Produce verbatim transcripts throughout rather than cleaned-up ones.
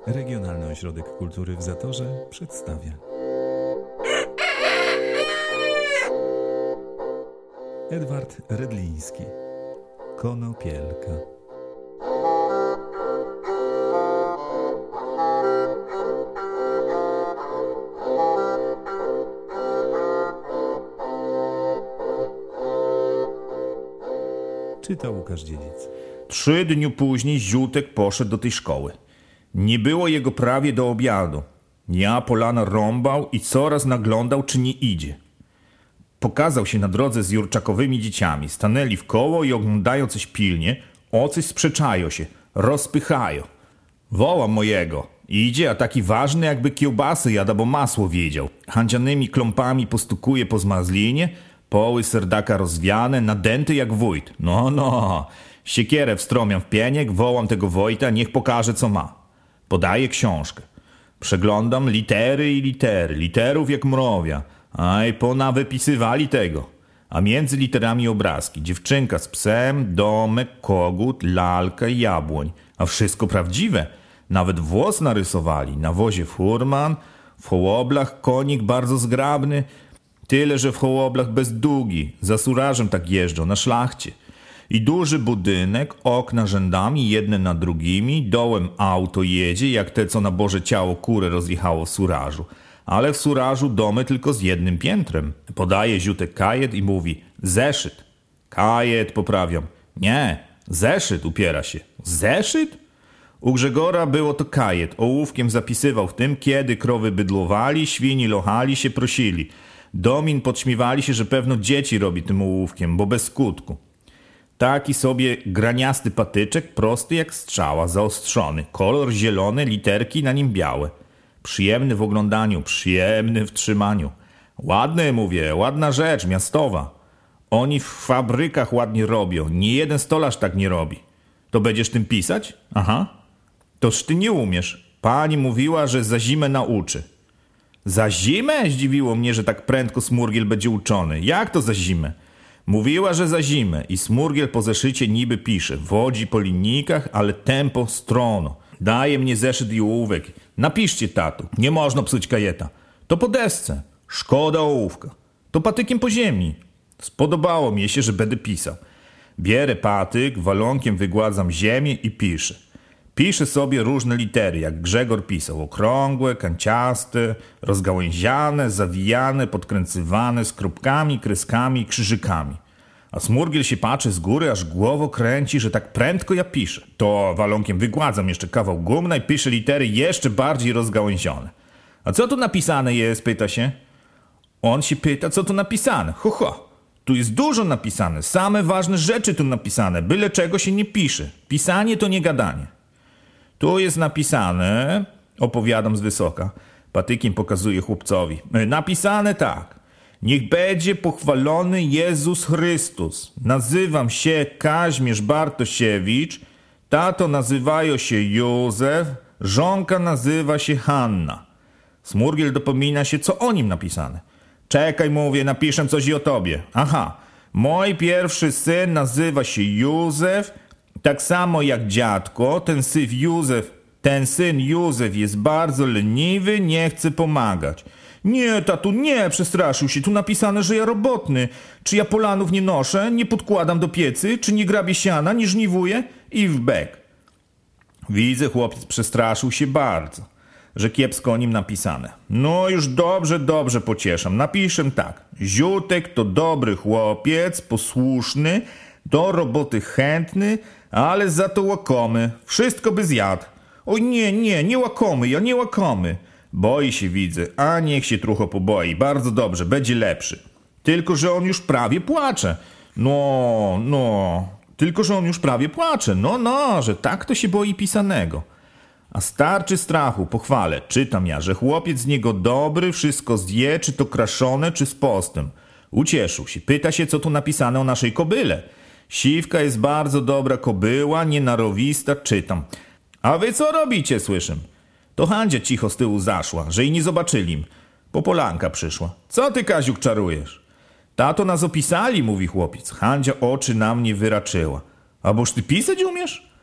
Regionalny Ośrodek Kultury w Zatorze przedstawia Edward Redliński. Konopielka. Czyta Łukasz Dziedzic. Trzy dni później Ziutek poszedł do tej szkoły. Nie było jego prawie do obiadu. Ja polana rąbał i coraz naglądał, czy nie idzie. Pokazał się na drodze z jurczakowymi dzieciami. Stanęli w koło i oglądają coś pilnie. O coś sprzeczają się, rozpychają. Wołam mojego. Idzie, a taki ważny, jakby kiełbasy jada, bo masło wiedział. Handzianymi klompami postukuje po zmarzlinie, poły serdaka rozwiane, nadęty jak wójt. No, no. Siekierę wstromiam w pieniek, wołam tego Wojta, niech pokaże, co ma. Podaję książkę. Przeglądam litery i litery, literów jak mrowia. Aj, ponawypisywali tego. A między literami obrazki. Dziewczynka z psem, domek, kogut, lalka i jabłoń. A wszystko prawdziwe. Nawet włos narysowali. Na wozie furman, w hołoblach konik bardzo zgrabny. Tyle, że w hołoblach bez długi. Za surażem tak jeżdżą, na szlachcie. I duży budynek, okna rzędami, jedne nad drugimi. Dołem auto jedzie, jak te, co na Boże Ciało kurę rozjechało w Surażu. Ale w Surażu domy tylko z jednym piętrem. Podaje Ziutek kajet i mówi: zeszyt. Kajet, poprawiam. Nie, zeszyt, upiera się. Zeszyt? U Grzegora było to kajet. Ołówkiem zapisywał w tym, kiedy krowy bydlowali, świni lochali się, prosili. Domin podśmiewali się, że pewno dzieci robi tym ołówkiem, bo bez skutku. Taki sobie graniasty patyczek, prosty jak strzała, zaostrzony. Kolor zielony, literki na nim białe. Przyjemny w oglądaniu, przyjemny w trzymaniu. Ładny, mówię, ładna rzecz, miastowa. Oni w fabrykach ładnie robią, nie jeden stolarz tak nie robi. To będziesz tym pisać? Aha. Toż ty nie umiesz. Pani mówiła, że za zimę nauczy. Za zimę? Zdziwiło mnie, że tak prędko Smurgiel będzie uczony. Jak to za zimę? Mówiła, że za zimę i Smurgiel po zeszycie niby pisze. Wodzi po linijkach, ale tempo strono. Daje mnie zeszyt i ołówek. Napiszcie, tatu. Nie można psuć kajeta. To po desce. Szkoda ołówka. To patykiem po ziemi. Spodobało mi się, że będę pisał. Bierę patyk, walonkiem wygładzam ziemię i piszę. Piszę sobie różne litery, jak Grzegor pisał. Okrągłe, kanciaste, rozgałęziane, zawijane, podkręcywane, z kropkami, kreskami i krzyżykami. A Smurgiel się patrzy z góry, aż głowo kręci, że tak prędko ja piszę. To walonkiem wygładzam jeszcze kawał gumna i piszę litery jeszcze bardziej rozgałęzione. A co tu napisane jest, pyta się. On się pyta, co tu napisane. Ho, ho. Tu jest dużo napisane, same ważne rzeczy tu napisane, byle czego się nie pisze. Pisanie to nie gadanie. Tu jest napisane, opowiadam z wysoka, patykiem pokazuję chłopcowi. Napisane tak. Niech będzie pochwalony Jezus Chrystus. Nazywam się Kaźmierz Bartosiewicz, tato nazywają się Józef, żonka nazywa się Hanna. Smurgiel dopomina się, co o nim napisane. Czekaj, mówię, napiszę coś i o tobie. Aha, mój pierwszy syn nazywa się Józef, tak samo jak dziadko, ten syn Józef, ten syn Józef jest bardzo leniwy, nie chce pomagać. Nie, tatu, nie, przestraszył się, tu napisane, że ja robotny. Czy ja polanów nie noszę, nie podkładam do piecy, czy nie grabię siana, nie żniwuję? I w bek. Widzę, chłopiec przestraszył się bardzo, że kiepsko o nim napisane. No już dobrze, dobrze pocieszam. Napiszę tak. Ziutek to dobry chłopiec, posłuszny, do roboty chętny, ale za to łakomy. Wszystko by zjadł. Oj nie, nie, nie łakomy, ja nie łakomy. Boi się, widzę, a niech się trochę poboi. Bardzo dobrze, będzie lepszy. Tylko, że on już prawie płacze. No, no, tylko, że on już prawie płacze. No, no, że tak to się boi pisanego. A starczy strachu, pochwalę. Czytam ja, że chłopiec z niego dobry, wszystko zje, czy to kraszone, czy z postem. Ucieszył się. Pyta się, co tu napisane o naszej kobyle. Siwka jest bardzo dobra kobyła, nienarowista, czytam. A wy co robicie, słyszę? To Handzia cicho z tyłu zaszła, że i nie zobaczyli im. Popolanka przyszła. Co ty, Kaziuk, czarujesz? Tato nas opisali, mówi chłopiec. Handzia oczy na mnie wyraczyła. A boż ty pisać umiesz?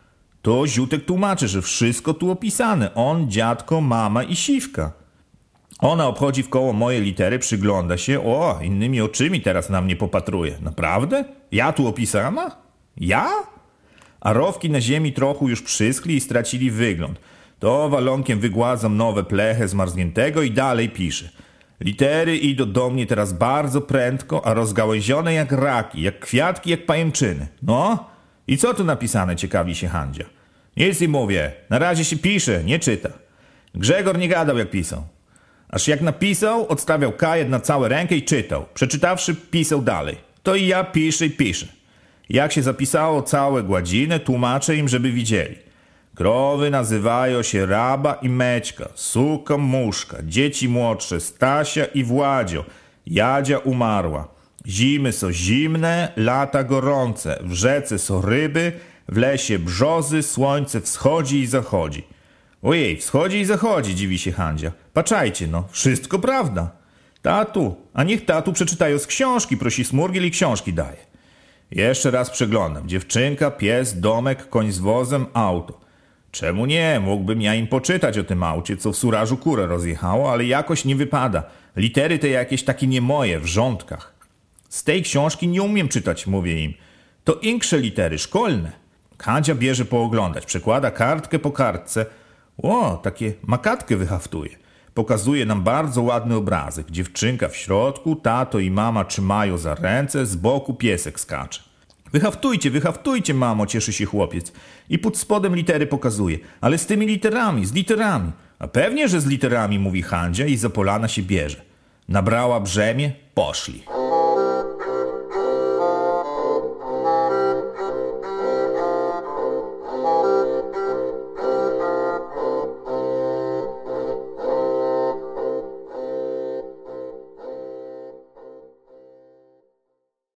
To ziutek tłumaczy, że wszystko tu opisane. On, dziadko, mama i siwka. Ona obchodzi wkoło moje litery, przygląda się. O, innymi oczymi teraz na mnie popatruje. Naprawdę? Ja tu opisana? Ja? A rowki na ziemi trochę już przyschli i stracili wygląd. To walonkiem wygładzam nowe plechę zmarzniętego i dalej pisze. Litery idą do mnie teraz bardzo prędko, a rozgałęzione jak raki, jak kwiatki, jak pajęczyny. No, i co tu napisane, ciekawi się Handzia. Nic i mówię, na razie się pisze, nie czyta. Grzegor nie gadał jak pisał. Aż jak napisał, odstawiał kajet na całe rękę i czytał. Przeczytawszy, pisał dalej. To i ja piszę i piszę. Jak się zapisało całe gładziny, tłumaczę im, żeby widzieli. Krowy nazywają się Raba i Mećka, suka Muszka, dzieci młodsze Stasia i Władzio, Jadzia umarła. Zimy są zimne, lata gorące, w rzece są ryby, w lesie brzozy, słońce wschodzi i zachodzi. Ojej, wschodzi i zachodzi, dziwi się Handzia. Patrzajcie no, wszystko prawda. Tatu, a niech tatu przeczytają z książki, prosi Smurgiel i książki daje. Jeszcze raz przeglądam. Dziewczynka, pies, domek, koń z wozem, auto. Czemu nie? Mógłbym ja im poczytać o tym aucie, co w Surażu kurę rozjechało, ale jakoś nie wypada. Litery te jakieś takie nie moje, w rządkach. Z tej książki nie umiem czytać, mówię im. To inksze litery, szkolne. Handzia bierze pooglądać, przekłada kartkę po kartce. O, takie makatkę wyhaftuje. Pokazuje nam bardzo ładny obrazek. Dziewczynka w środku, tato i mama trzymają za ręce, z boku piesek skacze. Wyhaftujcie, wyhaftujcie, mamo, cieszy się chłopiec. I pod spodem litery pokazuje. Ale z tymi literami, z literami. A pewnie, że z literami, mówi Handzia i za polana się bierze. Nabrała brzemię, poszli.